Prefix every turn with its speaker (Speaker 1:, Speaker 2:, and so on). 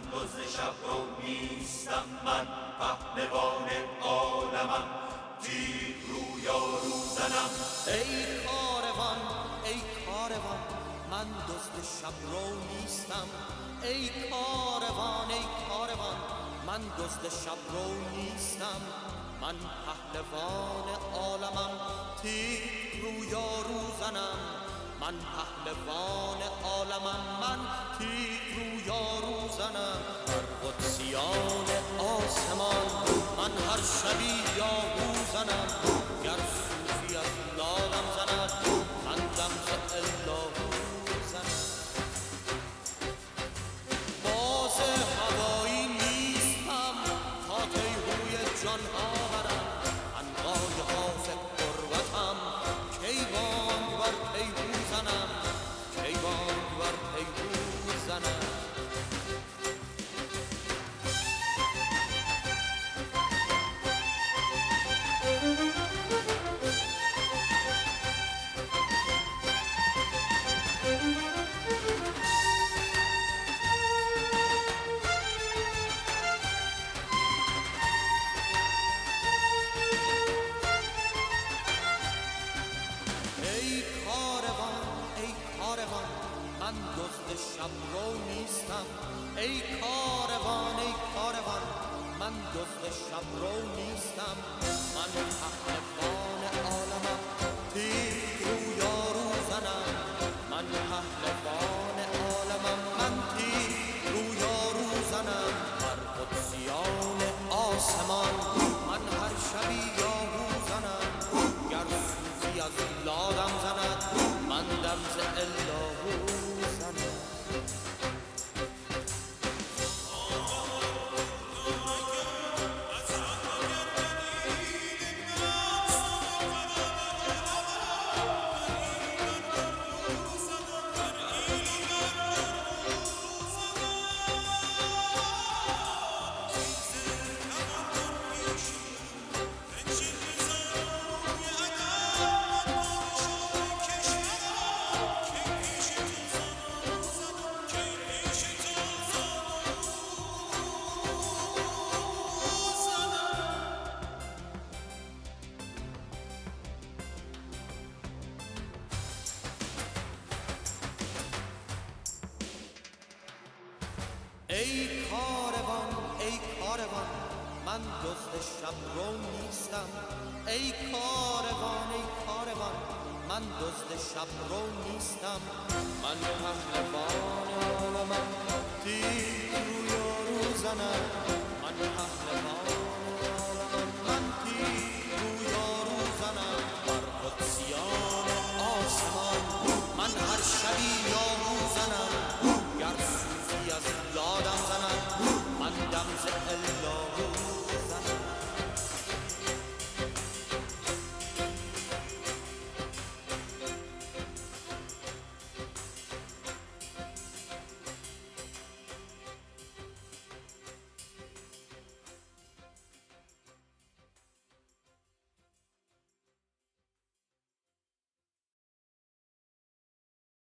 Speaker 1: دزد شب رو نیستم، من پهلوان عالمم، تیر رو یارو زنم.
Speaker 2: ای کاروان ای کاروان من دزد شب رو نیستم. ای کاروان ای کاروان من دزد شب رو نیستم. من پهلوان عالمم، تیر رو یارو زنم. من پهلوان عالمم، من تیر رو یارو زنم. بر قدسیان آسمان من هر شبی یاهو زنم. گر صوفی از لادم زند، من دم ز اللهو زنم. باز هوایی نیستم تا تیهوی جانها برم. عنقای حافظ قربتم، کی بانگ بر تیهو زنم. کی بانگ بر تیهو زنم. من دزد شب رو نیستم. ای کاروان ای کاروان من دزد شب رو نیستم. من پهلوان عالمم، تیر رو یارو زنم. من پهلوان عالمم، من تیر رو یارو زنم. بر قدسیان آسمان من هر شبی یاهو زنم. گر صوفی از لادم زند، من دم ز اللهو زنم. ای کاروان ای کاروان من دزد شب رو نیستم. ای کاروان ای کاروان من دزد شب رو نیستم. من پهلوان عالمم، تیر رو یارو زنم.